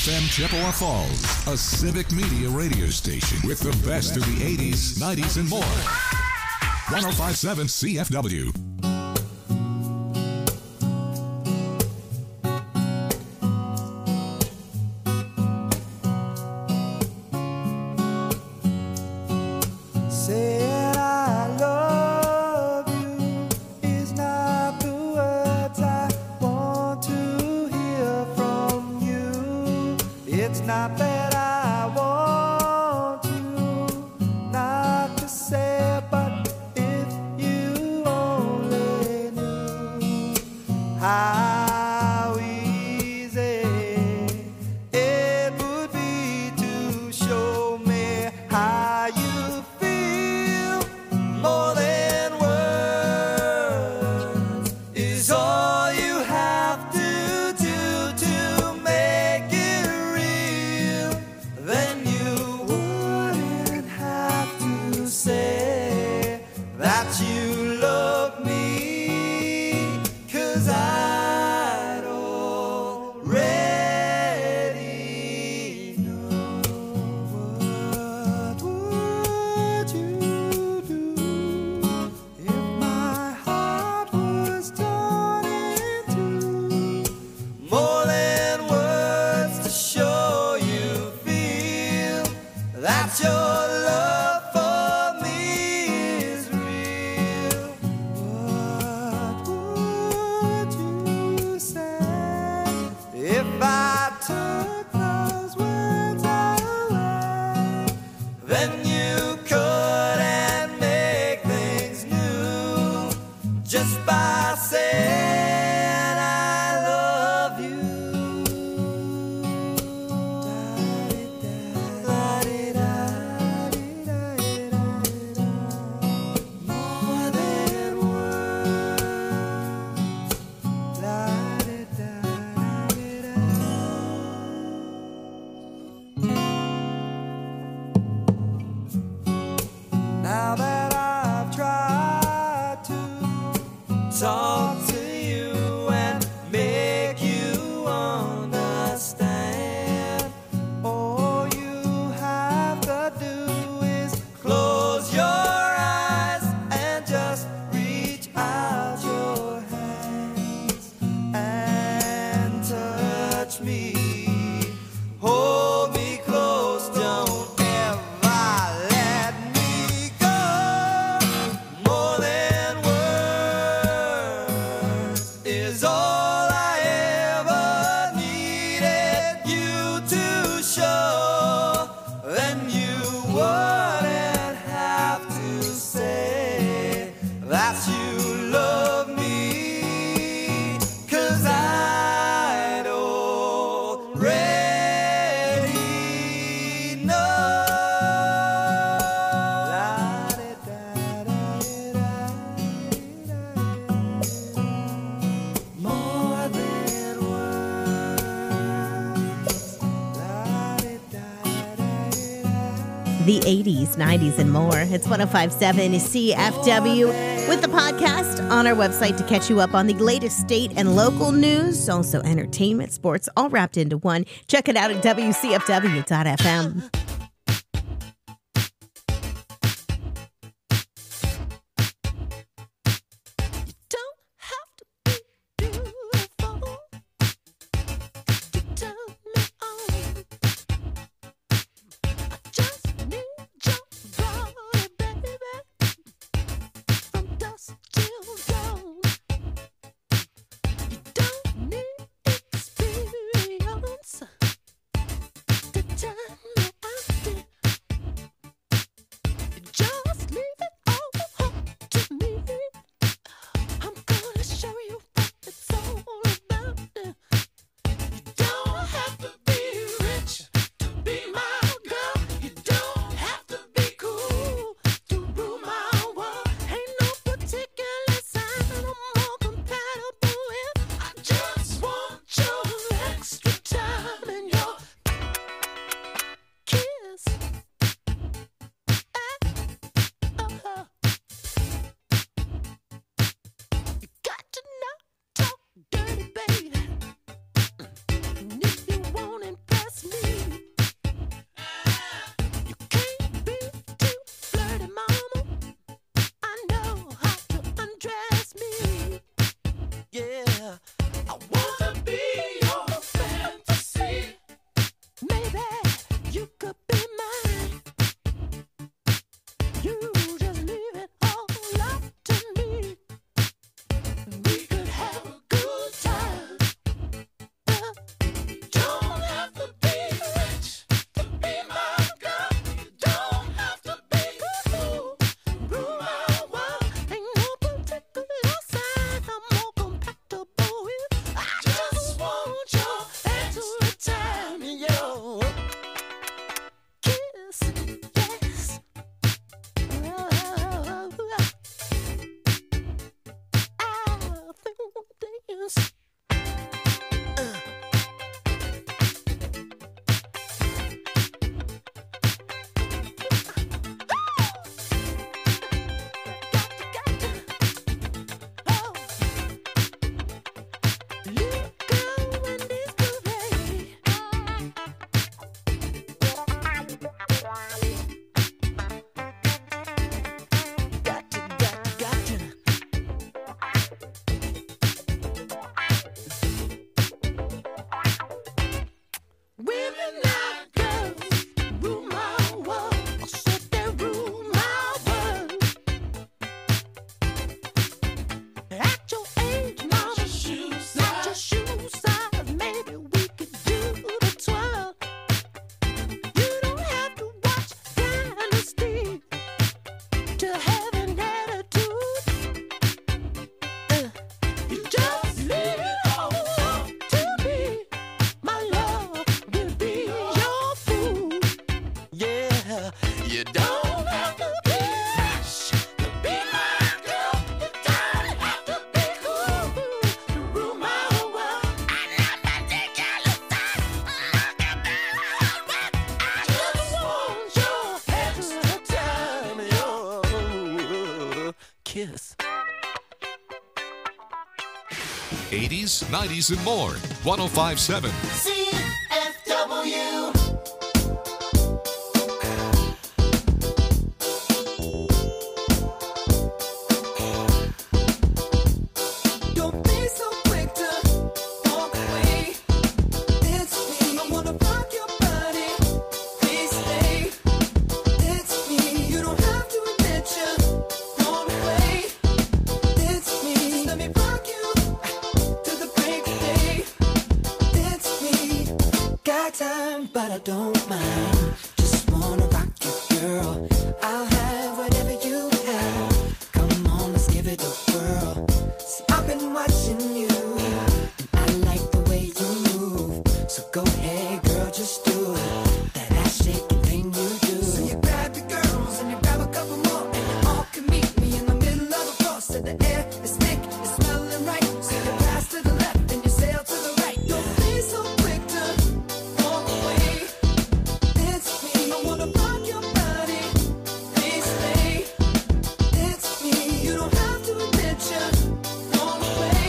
FM Chippewa Falls, a civic media radio station with the best of the 80s, 90s, and more. 105.7 CFW. The 80s, 90s, and more. It's 105.7 CFW with the podcast on our website to catch you up on the latest state and local news, also entertainment, sports, all wrapped into one. Check it out at WCFW.FM. You could be mine. You just leave it all up to me. We could have a good time. Don't have to be rich to be my girl. You don't have to be cool. Rule my world. Ain't no particular sign I'm more compatible with. I just want your extra time and your kiss. Yes. Women like girls rule my world. I said they rule my world. At your age, mama, not your shoe size. Maybe we could do the twirl. You don't have to watch Dynasty to have an attitude. You just leave it all up to me. My love will be your food. Yeah, you don't have to be rich to be my girl. You don't have to be cool to rule my world. I'm not particular sign. I just want your extra time and your kiss. 80s, 90s, and more. 1057. CFW. Don't be so quick to walk away. It's me. I wanna rock your body. Please stay. It's me. You don't have to admit you're gone away. It's me. Just let me rock you to the break of day. It's me. Got time, but I don't mind. Just wanna rock you, girl. I'll have whatever you have. Come on, let's give it a whirl. See, I've been watching you, and I like the way you move. So go ahead, girl, just do it. That ass shaking thing you do. So you grab your girls and you grab a couple more, and you all can meet me in the middle of the floor. So the air is thick, it's smelling right. So you pass to the left and you sail to the right. Don't be so quick to walk away. It's me. I wanna rock your body. Please stay. It's me. You don't have to admit you're gone away.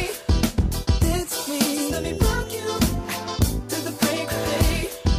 It's me. Let me rock you to the break of day.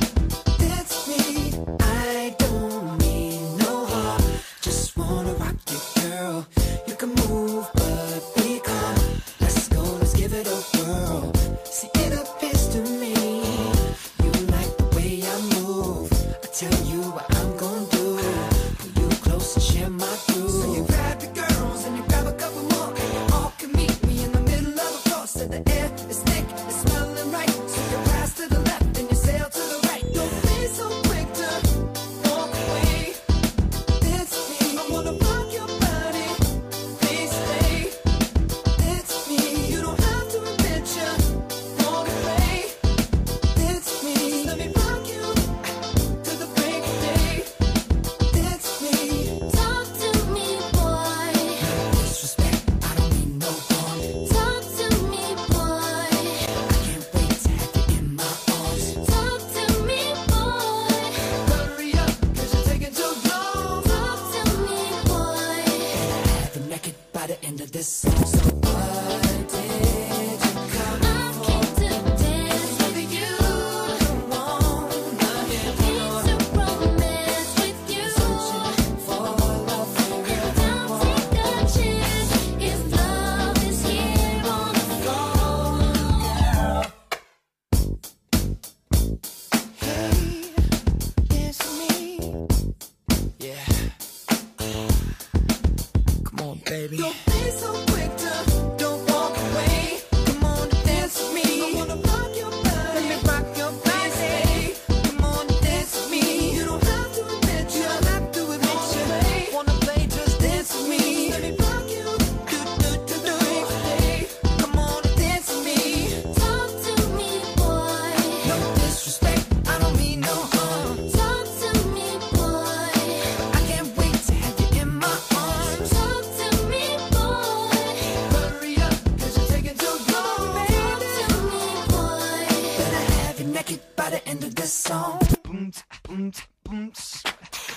It's me. I don't mean no harm. Just wanna rock you, girl. You can move, but be calm. Let's go, let's give it a whirl. See, it appears to me you like the way I move. I tell you what I'm gonna do. Pull you close and share my groove. So you grab your girls and you grab a couple more, and you all can meet me in the middle of the floor. So the air is thick, it's smelling right. So you pass to the left and you sail to the right. Don't be so quick to walk away. It's me. I wanna rock your body. Please stay. It's me. You don't have to admit you're gone away. It's me. Let me rock you to the break of day. It's me. Talk to me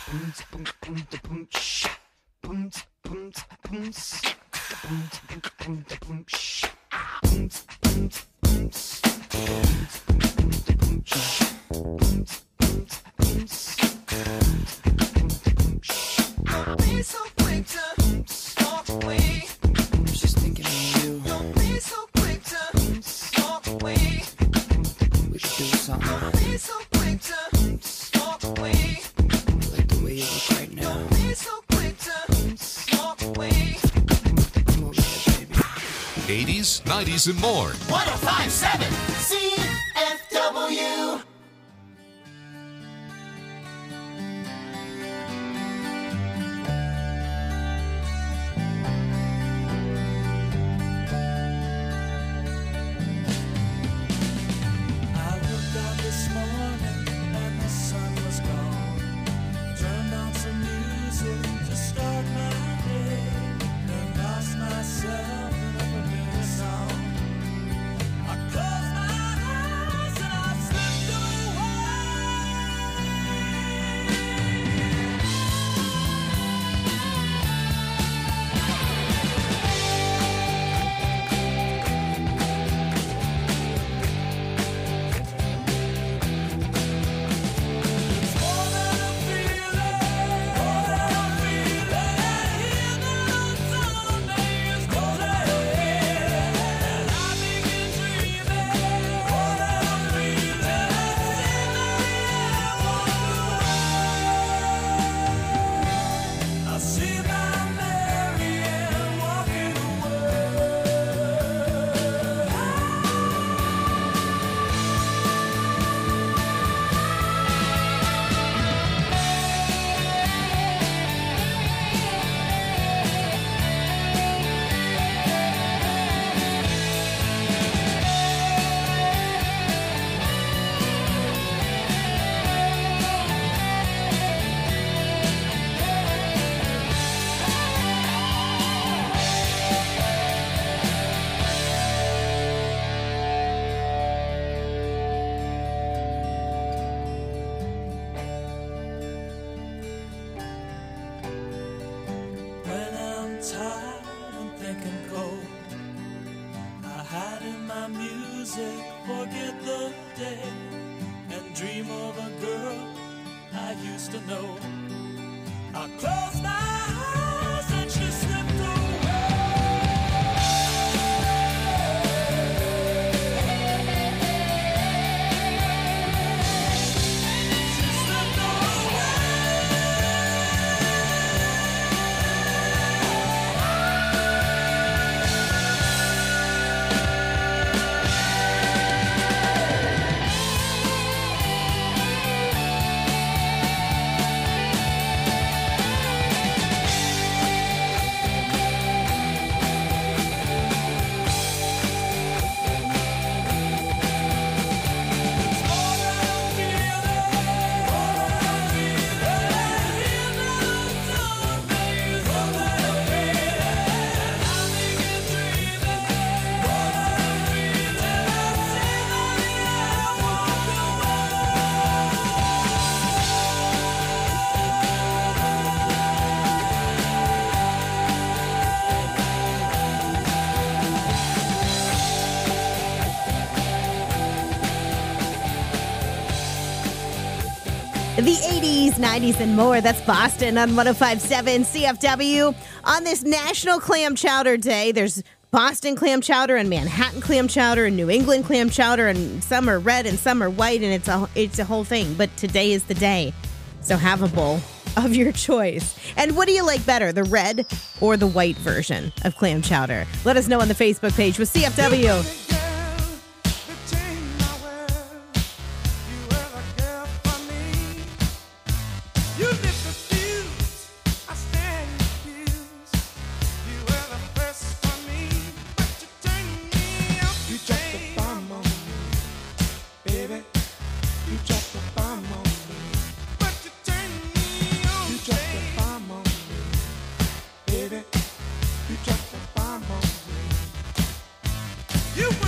Don't be so quick to walk away. Just thinking of you. Don't be so quick to walk away. We could do something Don't be so quick to walk away. like the way you look right now. Don't be so quick to walk away. Come over here, baby. 80s, 90s, and more. 1057 CFW. I looked out this morning and the sun was gone. Turned on some music to start my day. Then lost myself in a familiar song. I closed my eyes and I slipped I see my Mary Ann walking When I'm tired and thinking cold, I hide in my music, forget the day, and dream of a girl I used to know. I close my eyes and she slipped away. She slipped away. The 80s, 90s, and more. That's Boston on 1057 CFW. On this National Clam Chowder Day, there's Boston clam chowder and Manhattan clam chowder and New England clam chowder, and some are red and some are white, and it's a whole thing. But today is the day, so have a bowl of your choice. And what do you like better, the red or the white version of clam chowder? Let us know on the Facebook page with CFW. You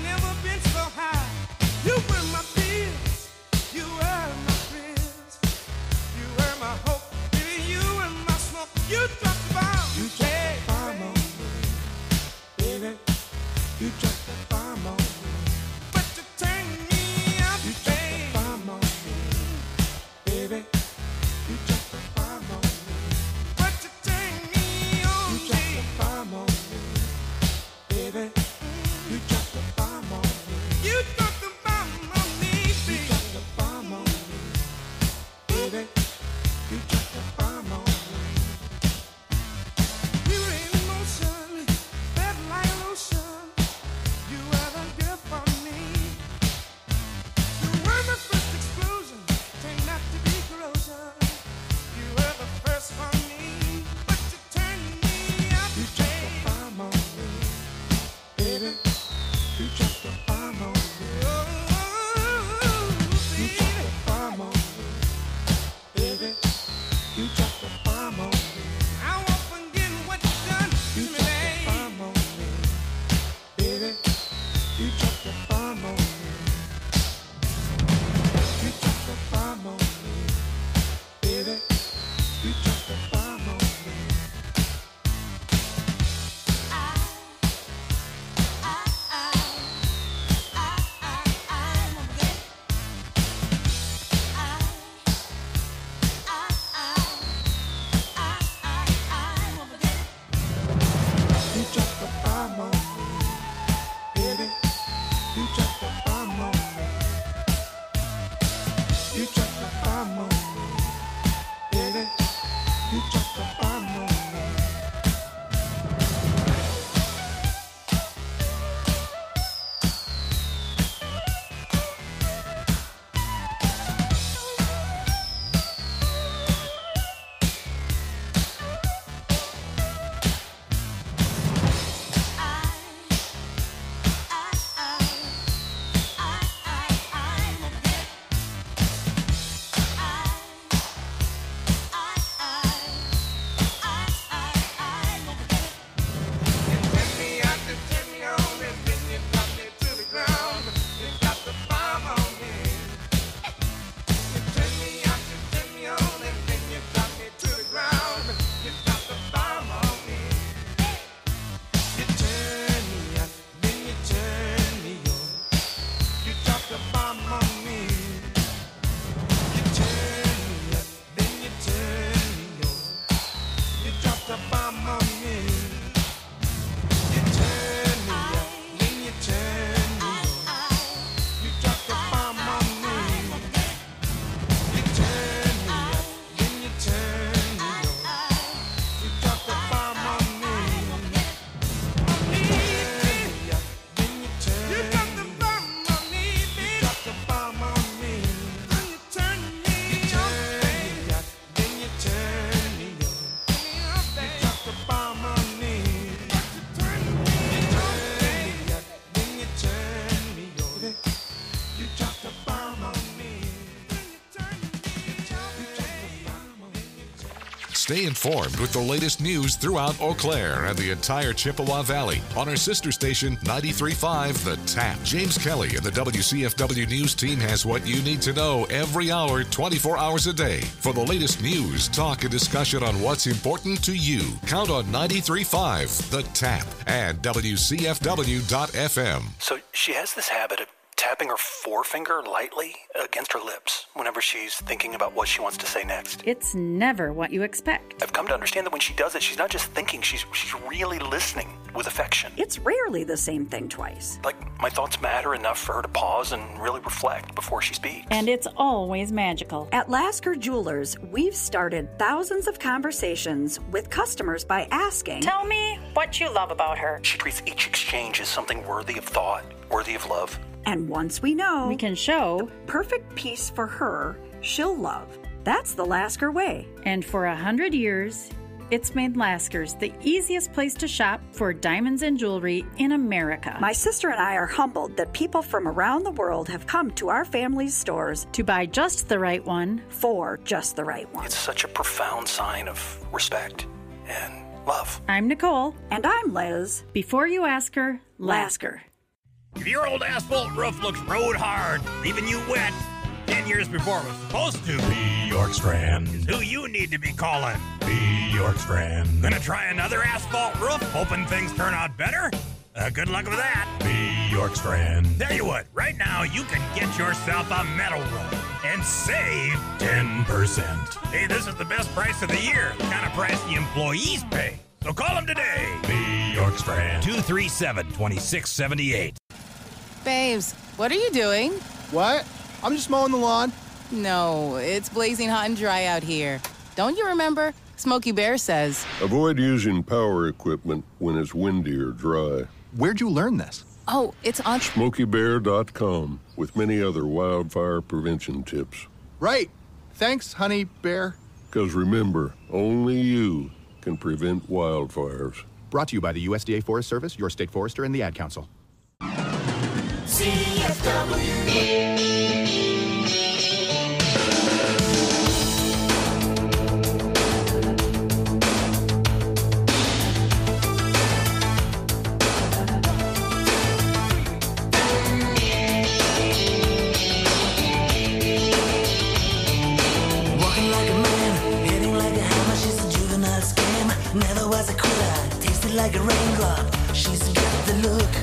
never been so high. You were my peace, you were my prince, you were my hope, baby, you were my smoke. You dropped the bomb, you dropped the bomb on me, baby. You dropped the bomb on me, but you turned me up. You dropped the bomb on me, baby. You dropped the bomb on me, but you turned me on. You dropped the bomb on me, baby. You dropped the bomb on me. You dropped the bomb on me, baby. You dropped the bomb on me, baby. You dropped the bomb on me. You were in motion, felt like lotion. You were the girl for me. You were my first explosion, turned out to be corrosion. You were the first for me, but you turned me up. You dropped the bomb on me, baby. You dropped the bomb on me. You dropped the bomb on me, baby. You dropped the bomb on me. I won't forget what you done to me, baby. You dropped the bomb on me, baby. You dropped the bomb on me. You dropped the bomb on me, baby. You dropped the bomb on me. You dropped the bomb on me, baby. You dropped the bomb on me. You dropped the bomb on me, baby. You dropped the bomb on me. Stay informed with the latest news throughout Eau Claire and the entire Chippewa Valley on our sister station 93.5 The Tap. James Kelly and the WCFW News team has what you need to know every hour, 24 hours a day. For the latest news, talk, and discussion on what's important to you, count on 93.5 The Tap and WCFW.FM. So she has this habit of tapping her forefinger lightly against her lips whenever she's thinking about what she wants to say next. It's never what you expect. I've come to understand that when she does it, she's not just thinking, she's really listening with affection. It's rarely the same thing twice. Like, my thoughts matter enough for her to pause and really reflect before she speaks. And it's always magical. At Lasker Jewelers, we've started thousands of conversations with customers by asking, Tell me what you love about her. She treats each exchange as something worthy of thought, worthy of love. And once we know, We can show. perfect piece for her, she'll love. That's the Lasker way. And for 100 years, it's made Lasker's the easiest place to shop for diamonds and jewelry in America. My sister and I are humbled that people from around the world have come to our family's stores to buy just the right one. for just the right one. It's such a profound sign of respect and love. I'm Nicole. And I'm Liz. Before you ask her, Lasker. If your old asphalt roof looks road hard, leaving you wet 10 years before it was supposed to, B. York Strand is who you need to be calling. B. York Strand. Gonna try another asphalt roof, hoping things turn out better? Good luck with that. B. York Strand. Tell you what, right now you can get yourself a metal roof and save 10%. Hey, this is the best price of the year. The kind of price the employees pay. So call them today. B. York Strand. 237-2678. Babes, what are you doing? What? I'm just mowing the lawn. No, it's blazing hot and dry out here. Don't you remember? Smokey Bear says. Avoid using power equipment when it's windy or dry. Where'd you learn this? Oh, it's on SmokeyBear.com with many other wildfire prevention tips. Right. Thanks, Honey Bear. Because remember, only you can prevent wildfires. Brought to you by the USDA Forest Service, your state forester, and the Ad Council. Never was a quitter, tasted like a raindrop. She's got the look.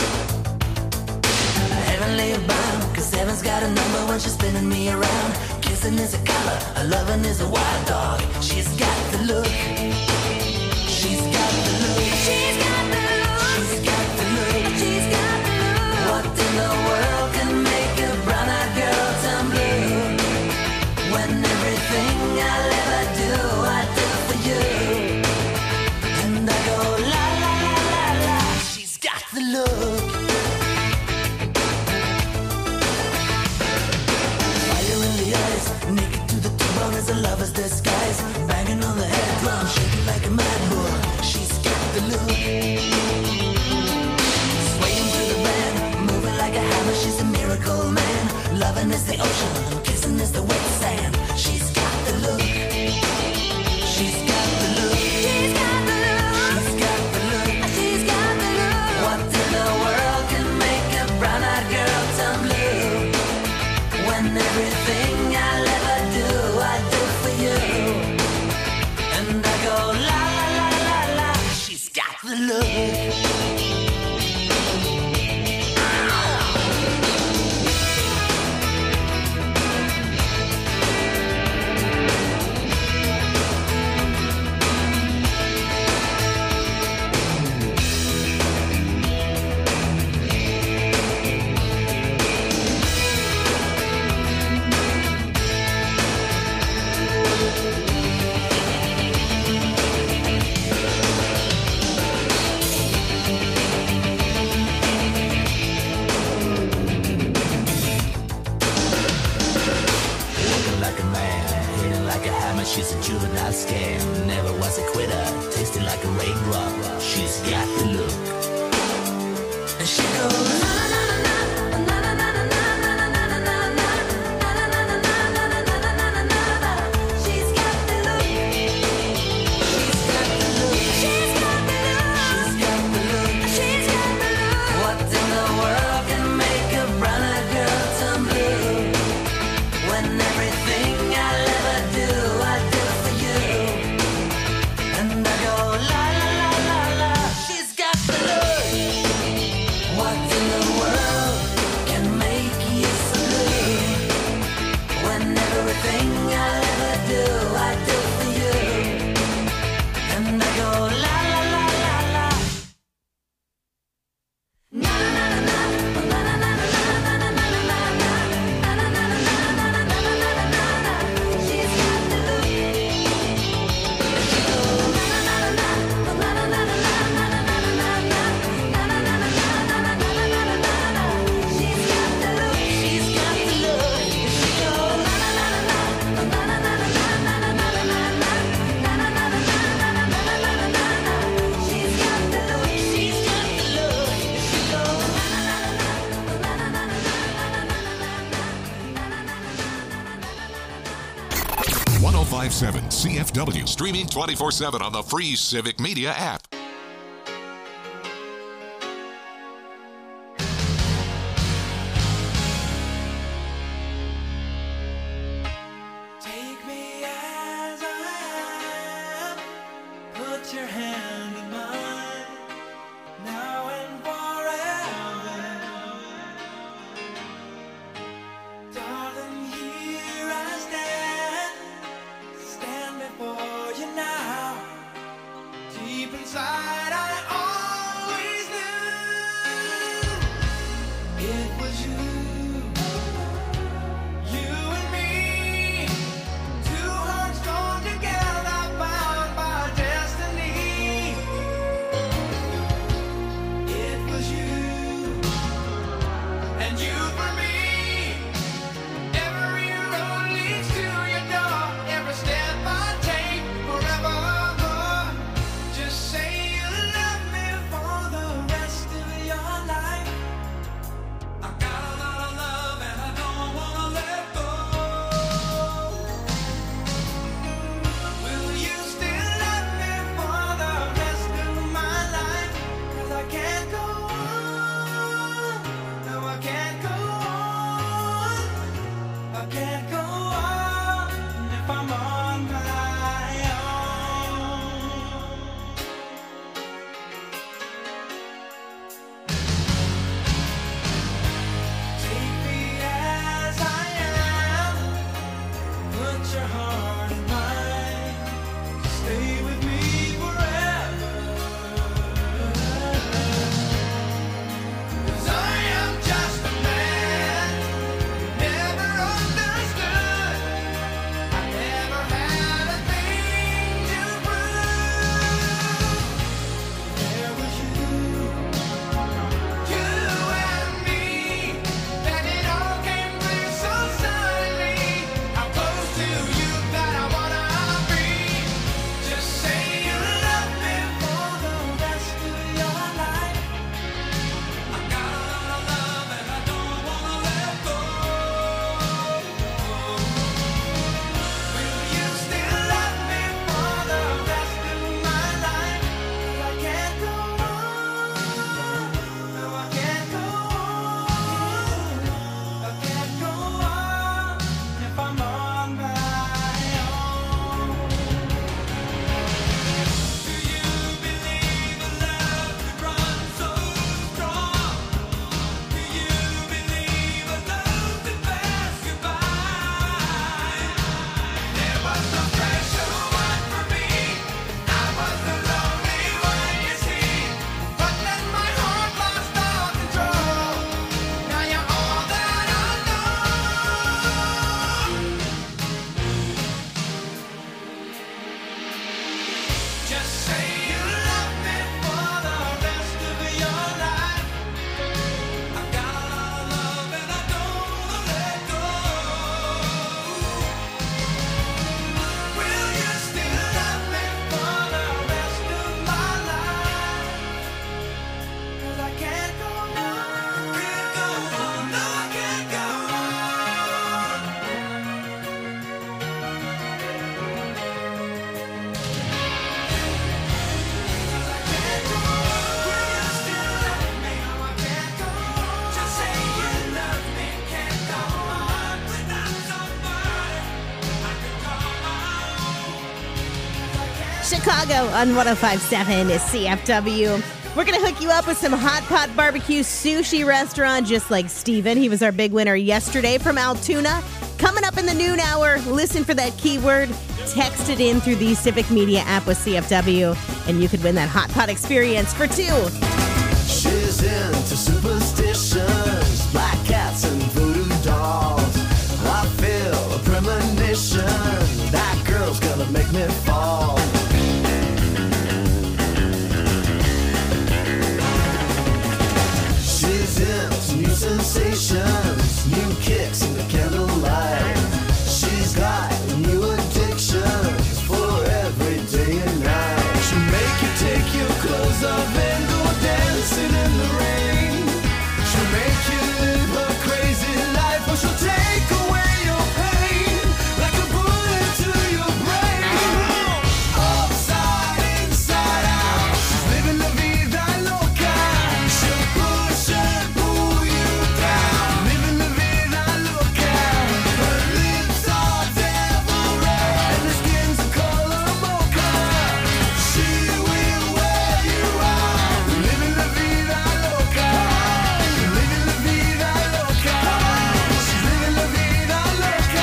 Heavenly bound, cause heaven's got a number when she's spinning me around. Kissing is a color, a loving is a wild dog. She's got the look. She's got the look. She's got the look. She's got the look. She's got the look. What in the world can make a brown-eyed girl turn blue? When everything I'll ever do, I do for you. And I go la la la la la. She's got the look. Fire in the eyes, naked to the bone as a lover's disguise. Banging on the head drum, shaking like a mad bull. She's got the look. Swaying through the band, moving like a hammer. She's a miracle man. Loving is the ocean, kissing is the wet sand. She's got the look. She's got the look. She's got the look. She's got the look. She's got the look. What in the world can make a brown-eyed girl turn blue? When everything I'll ever do, I do for you. And I go la la la la la. She's got the look. She's a juvenile scam, never was a quitter, tasting like a raindrop. She's got the look. And she goes na na na na na na na na na na na na. She's got the look. She's got the look. She's got the look. She's got the look. She's got the look. What in the world can make a brown-eyed girl turn blue? When everything I'll ever do, I do for you. And I go la la la la la. She's got the look. What in the world can make you so blue? When everything I'll ever do, I do for you. And I go la la la la la. Na na na na na na na na na na na na. She's got the look. She goes na na na na na na na na na na na na na. She's got the look. She's got the look. She goes na na na na na na na na na na na na na. She's got the look. She's got the look. She goes na na na na na na na na. 1057 CFW, streaming 24/7 on the free Civic Media app. Chicago on 105.7 is CFW. We're going to hook you up with some Hot Pot Barbecue Sushi Restaurant, just like Steven. He was our big winner yesterday from Altoona. Coming up in the noon hour, listen for that keyword. Text it in through the Civic Media app with CFW, and you could win that Hot Pot experience for 2. She's into superstitions, black cats and voodoo dolls. I feel a premonition, that girl's gonna make me fall. She's into new sensations, new kicks in the candlelight. She's got new addictions for every day and night. She'll make you take your clothes off and go dancing in the rain. She'll make you live a crazy life, or she'll take away your pain like a bullet to your brain. Upside, inside out, she's living la vida loca. She'll push and pull you down, living la vida loca. Her lips are devil red and her skin's the color mocha. She will wear you out, living la vida loca, living la vida loca. She's living la vida loca.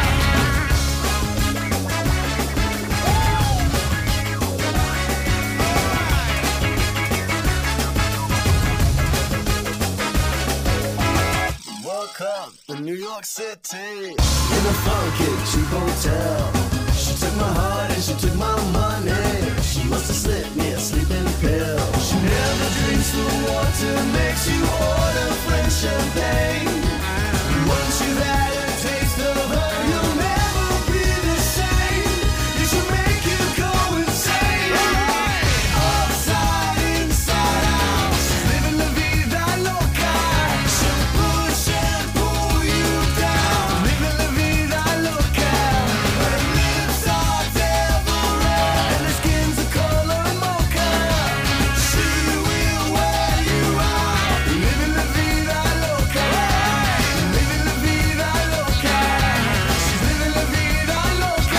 Woke up in New York City in a funky cheap hotel. She took my heart and she took my money. She must have slipped me a sleeping pill. She never drinks the water, makes you order French champagne. Once you've had a taste of her, you'll never be the same. You should make you go insane. Upside, inside out, she's living la vida loca. She'll push and pull you down, living la vida loca. Her lips are devil red and her skin's the color mocha. She will wear you out, living la vida loca, living la vida loca. She's living la vida loca.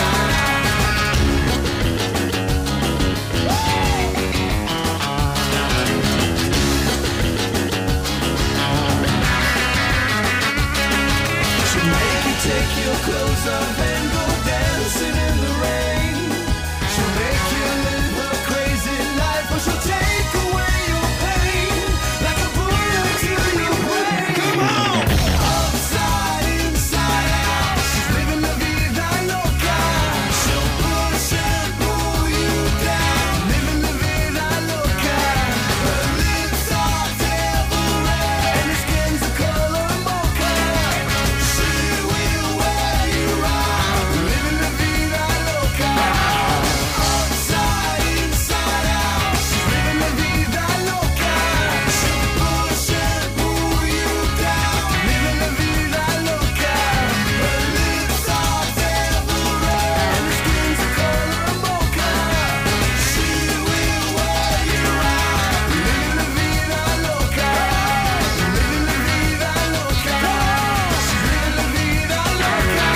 She'll make you take your clothes off and go dancing in the rain. She'll make you live a crazy life, or she'll take away your pain like a bullet to your brain. Come on! Upside, inside out, she's living la vida loca. She'll push and pull you down, living la vida loca. Her lips are devil red and her skin's the color mocha. She will wear you out, living la vida loca. Upside, inside out, she's living la vida loca. She'll push and pull you down, living la vida loca. Her lips are devil red and her skin's the color mocha. She will wear you out, living la vida loca, living la vida loca. She's living la vida loca.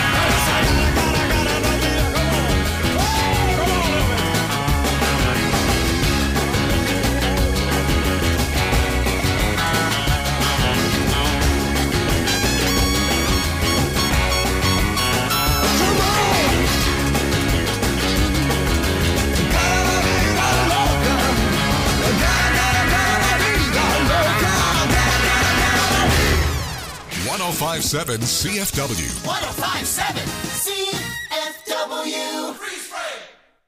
105.7 CFW. 105.7 CFW. Freeze frame.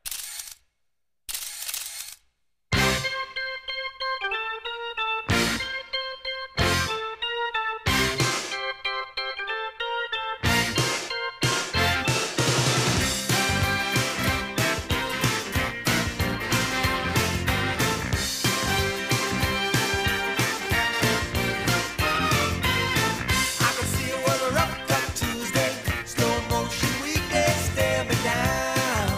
I can see a weather up cut Tuesday, slow motion weekday, stare me down.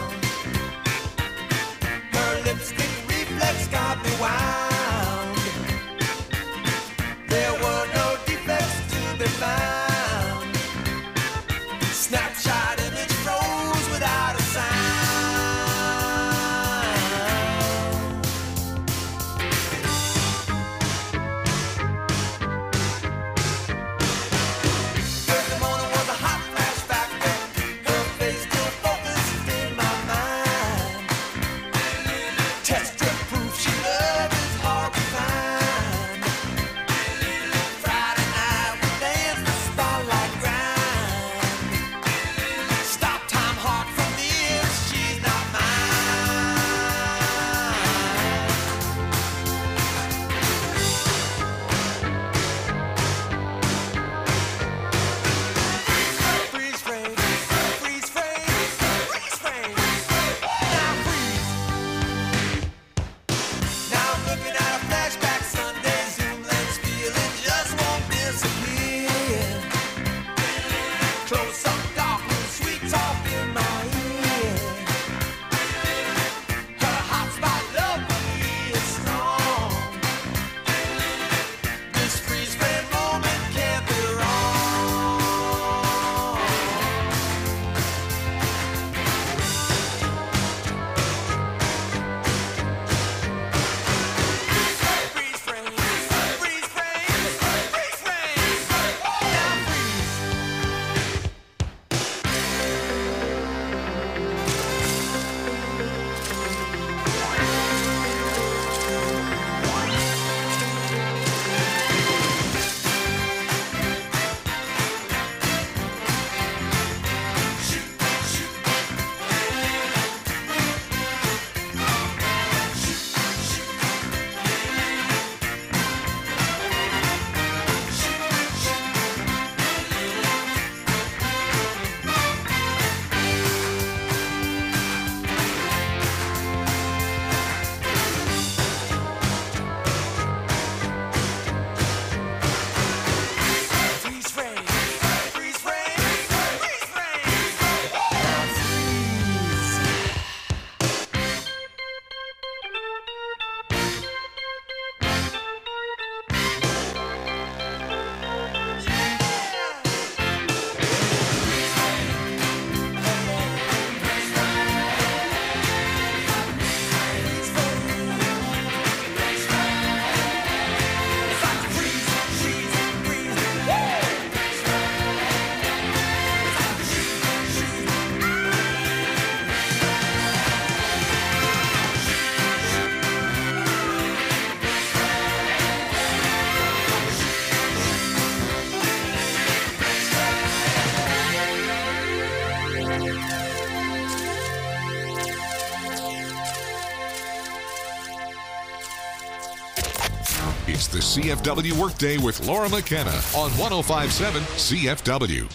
the CFW Workday with Laura McKenna on 105.7 CFW.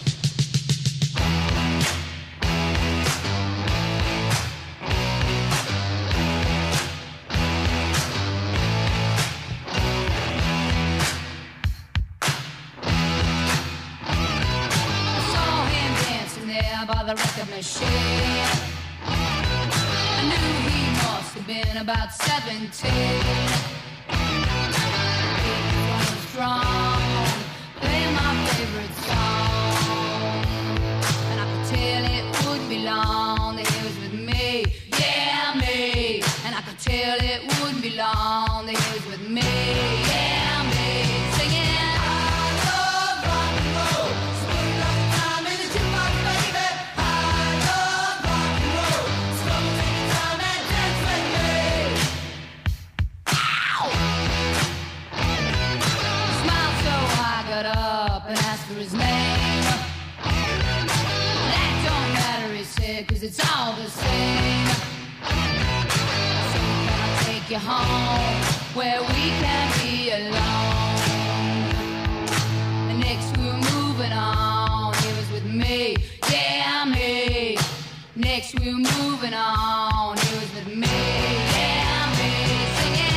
By the record machine, I knew he must have been about 17. He was strong, playing my favorite song, and I could tell it wouldn't be long that he was with me, yeah me. And I could tell it wouldn't be long that he was with me, yeah me. Singing. And asked for his name. That don't matter, he said, 'cause it's all the same. So can I take you home where we can be alone? And next we were moving on. He was with me, yeah me. Next we were moving on. He was with me, yeah me. Singing.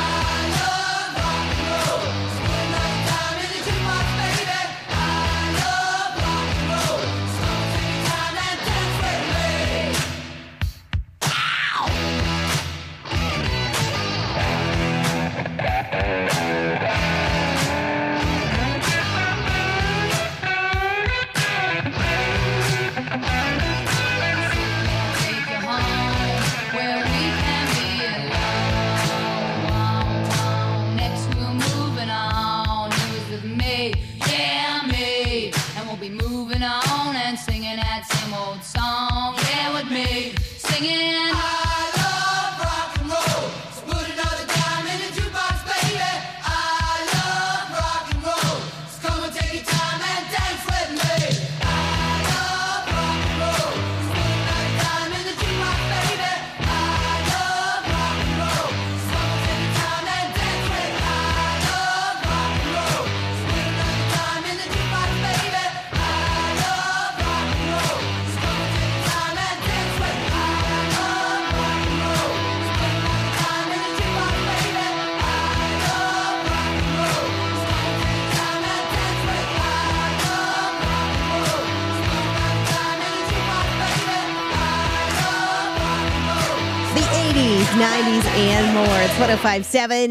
The 80s, 90s, and more. It's 105.7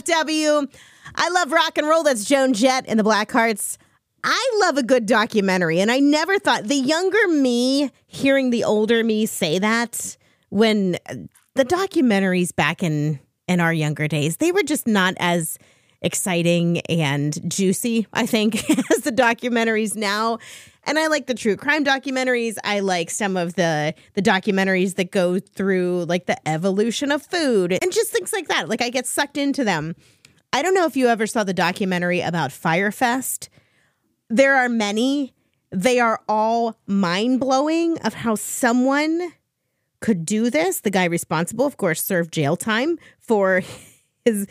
CFW. I love rock and roll. That's Joan Jett and the Blackhearts. I love a good documentary, and I never thought, the younger me hearing the older me say that, when the documentaries back in our younger days, they were just not as exciting and juicy, I think, as the documentaries now. And I like the true crime documentaries. I like some of the documentaries that go through like the evolution of food and just things like that. Like I get sucked into them. I don't know if you ever saw the documentary about Fyre Fest. There are many. They are all mind-blowing of how someone could do this. The guy responsible, of course, served jail time for his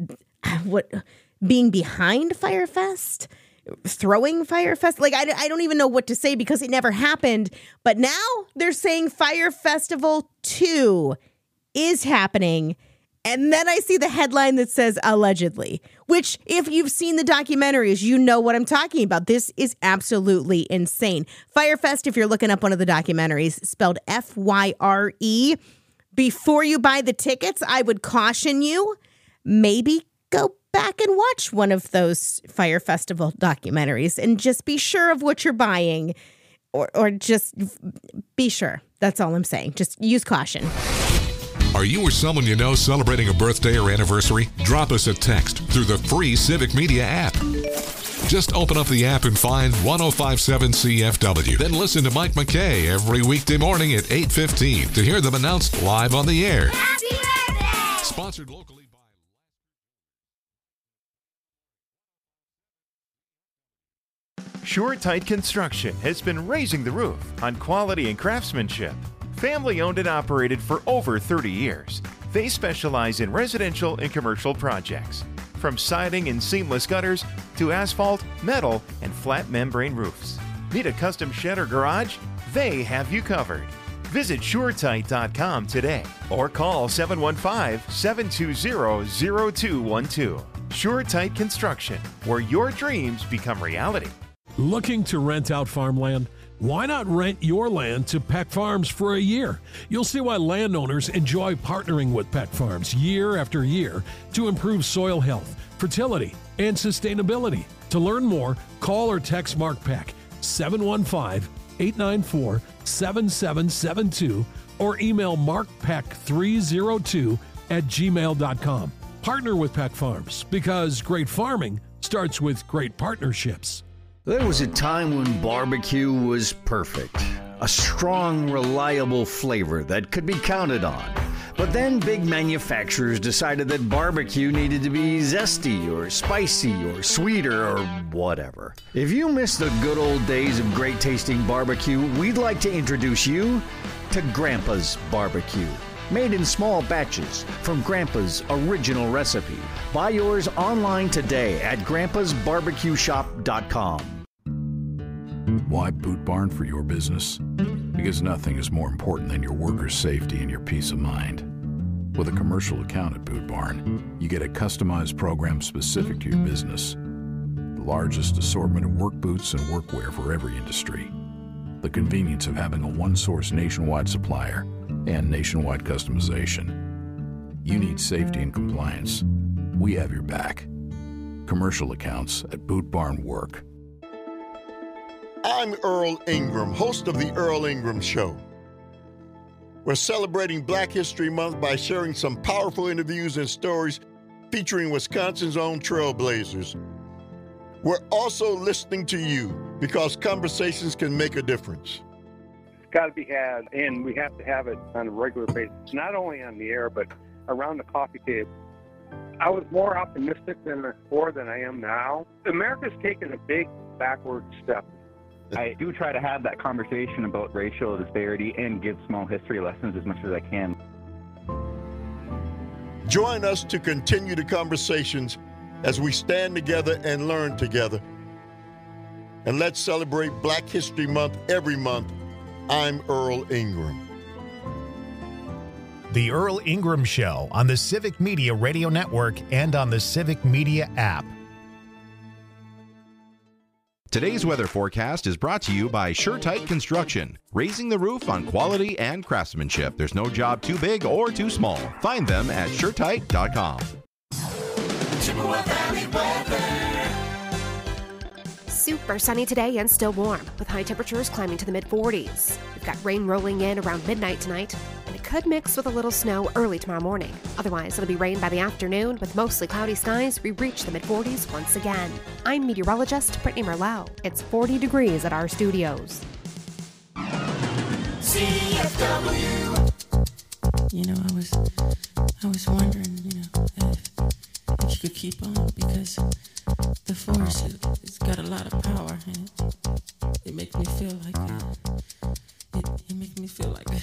being behind Fyre Fest, throwing Fyre Fest. Like, I don't even know what to say because it never happened. But now they're saying Fyre Festival 2 is happening. And then I see the headline that says allegedly, which if you've seen the documentaries, you know what I'm talking about. This is absolutely insane. Fyre Fest, if you're looking up one of the documentaries, spelled F-Y-R-E. Before you buy the tickets, I would caution you, maybe go back and watch one of those Fyre Festival documentaries and just be sure of what you're buying, or just be sure. That's all I'm saying. Just use caution. Are you or someone you know celebrating a birthday or anniversary? Drop us a text through the free Civic Media app. Just open up the app and find 105.7 CFW. Then listen to Mike McKay every weekday morning at 8:15 to hear them announced live on the air. Happy birthday! Sponsored locally by... SureTight Construction has been raising the roof on quality and craftsmanship. Family owned and operated for over 30 years. They specialize in residential and commercial projects. From siding and seamless gutters to asphalt, metal, and flat membrane roofs. Need a custom shed or garage? They have you covered. Visit SureTight.com today or call 715-720-0212. SureTight Construction, where your dreams become reality. Looking to rent out farmland? Why not rent your land to Pet Farms for a year? You'll see why landowners enjoy partnering with Pet Farms year after year to improve soil health, fertility, and sustainability. To learn more, call or text Mark Peck 715-894-7772 or email markpeck302@gmail.com. Partner with Pet Farms because great farming starts with great partnerships. There was a time when barbecue was perfect. A strong, reliable flavor that could be counted on. But then big manufacturers decided that barbecue needed to be zesty or spicy or sweeter or whatever. If you miss the good old days of great tasting barbecue, we'd like to introduce you to Grandpa's Barbecue. Made in small batches from Grandpa's original recipe. Buy yours online today at grandpasbarbecueshop.com. Why Boot Barn for your business? Because nothing is more important than your workers' safety and your peace of mind. With a commercial account at Boot Barn, you get a customized program specific to your business. The largest assortment of work boots and workwear for every industry. The convenience of having a one-source nationwide supplier and nationwide customization. You need safety and compliance. We have your back. Commercial accounts at Boot Barn Work. I'm Earl Ingram, host of The Earl Ingram Show. We're celebrating Black History Month by sharing some powerful interviews and stories featuring Wisconsin's own trailblazers. We're also listening to you because conversations can make a difference. It's got to be had, and we have to have it on a regular basis, not only on the air, but around the coffee table. I was more optimistic before than I am now. America's taken a big backward step. I do try to have that conversation about racial disparity and give small history lessons as much as I can. Join us to continue the conversations as we stand together and learn together. And let's celebrate Black History Month every month. I'm Earl Ingram. The Earl Ingram Show on the Civic Media Radio Network and on the Civic Media app. Today's weather forecast is brought to you by SureTight Construction, raising the roof on quality and craftsmanship. There's no job too big or too small. Find them at SureTight.com. Chippewa Valley weather. Super sunny today and still warm, with high temperatures climbing to the mid-40s. We've got rain rolling in around midnight tonight, and it could mix with a little snow early tomorrow morning. Otherwise, it'll be rain by the afternoon, with mostly cloudy skies. We reach the mid-40s once again. I'm meteorologist Brittany Merlau. It's 40 degrees at our studios. CFW. You know, I was wondering, if you could keep on, because the force, it's got a lot of power, and it makes me feel like it makes me feel like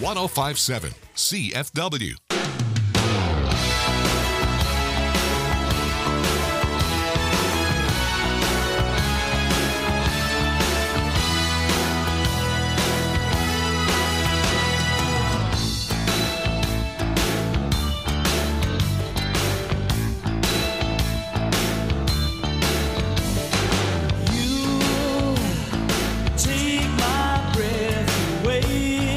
1057 CFW. Take my breath away.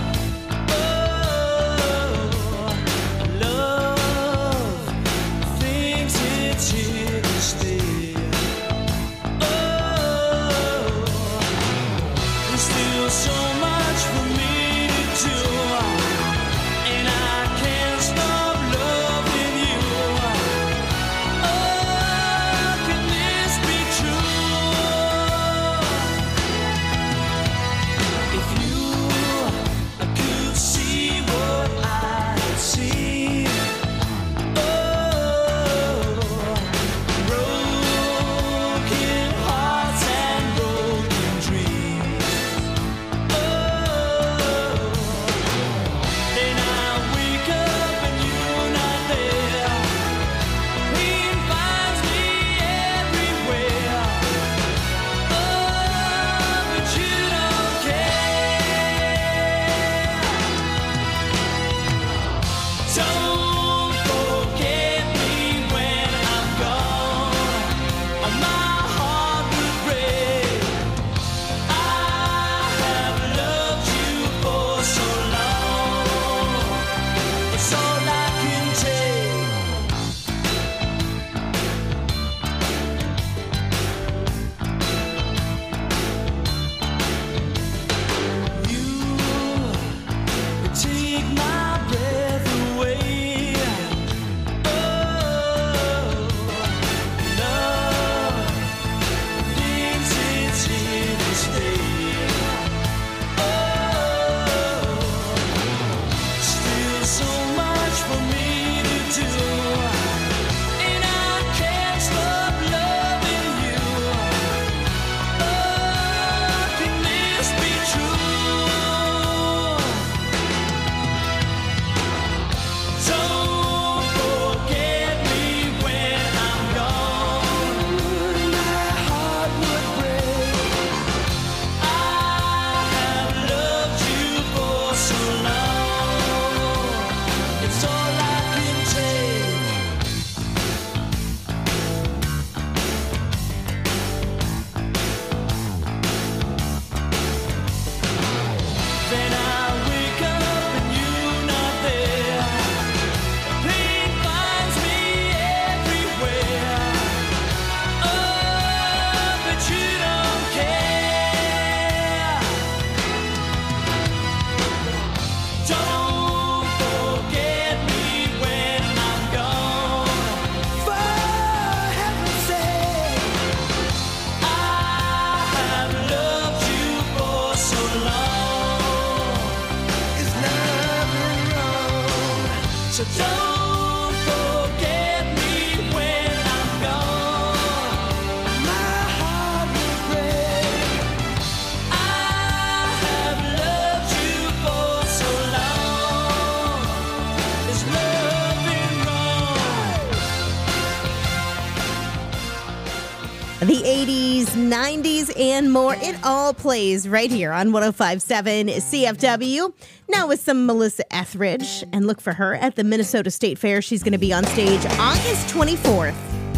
The 80s, 90s, and more. It all plays right here on 105.7 CFW. Now with some Melissa Etheridge. And look for her at the Minnesota State Fair. She's going to be on stage August 24th.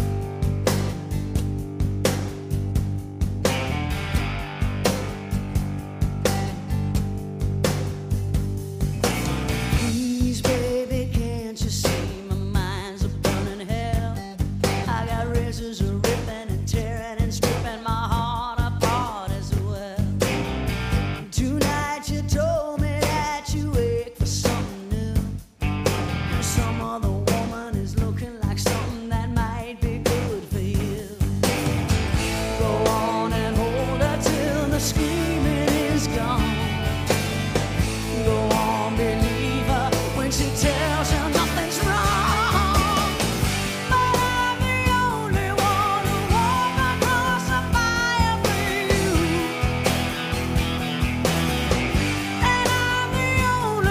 Please, baby, can't you see my mind's a burning hell? I got razors a ripping and tearing and stripping my heart apart as well. Tonight you told me that you wait for something new. Some other woman is looking like something that might be good for you. Go on and hold her till the screaming is gone. Go on, believe her when she tells you nothing's wrong. But I'm the only one who walked across the fire for you. And I'm the only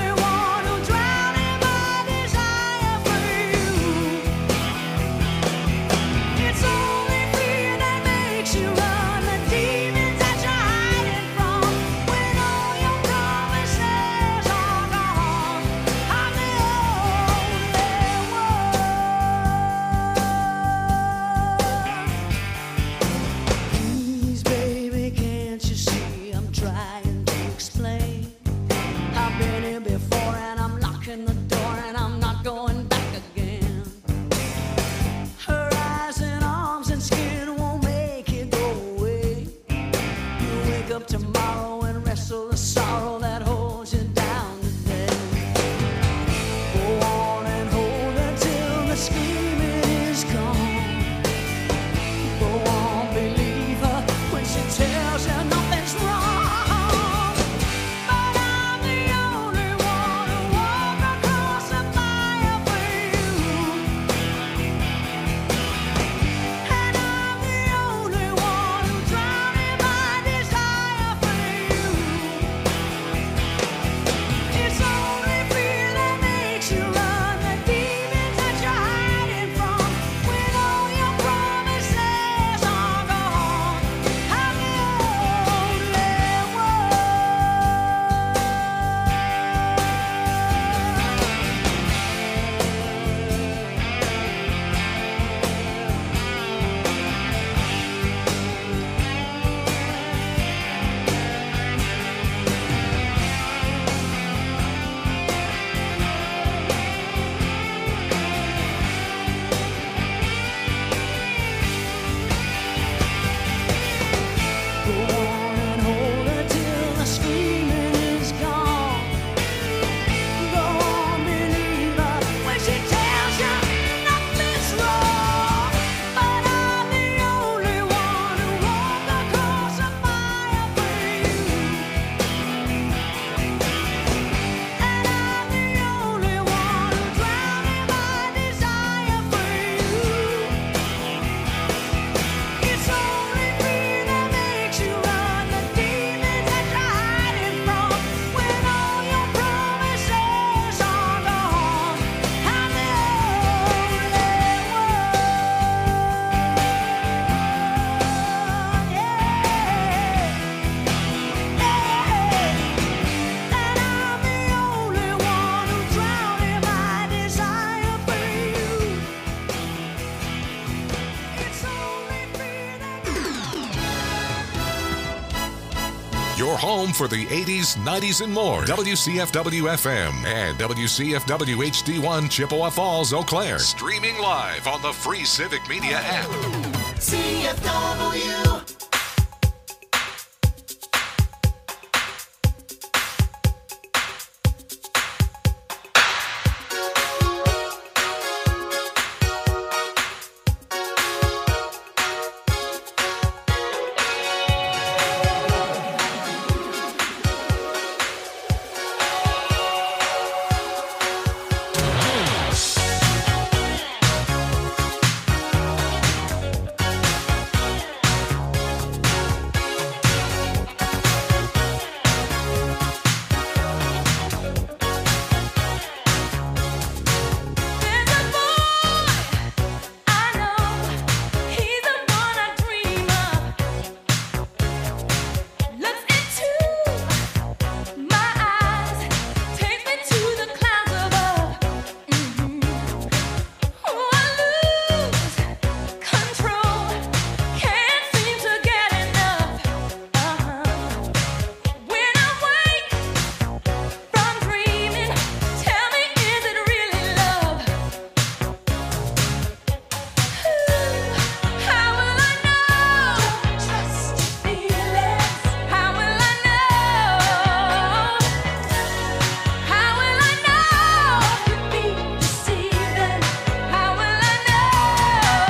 makes you run, the demons that you're hiding from, when all your promises are gone. I'm the only one. Go on and hold her till the screaming is gone. Go on, believe her when she tells you nothing's wrong. But I'm the only one who walked across the fire for you. And I'm the only one who drowned in my desire for you. It's only fear that makes you run, the demons that you're hiding from, when all your promises are gone. I'm the only one, and I'm the only one who drowned in my desire for you. It's only fear that Your home for the 80s, 90s, and more. WCFW FM and WCFW HD1 Chippewa Falls, Eau Claire. Streaming live on the free Civic Media app. CFW.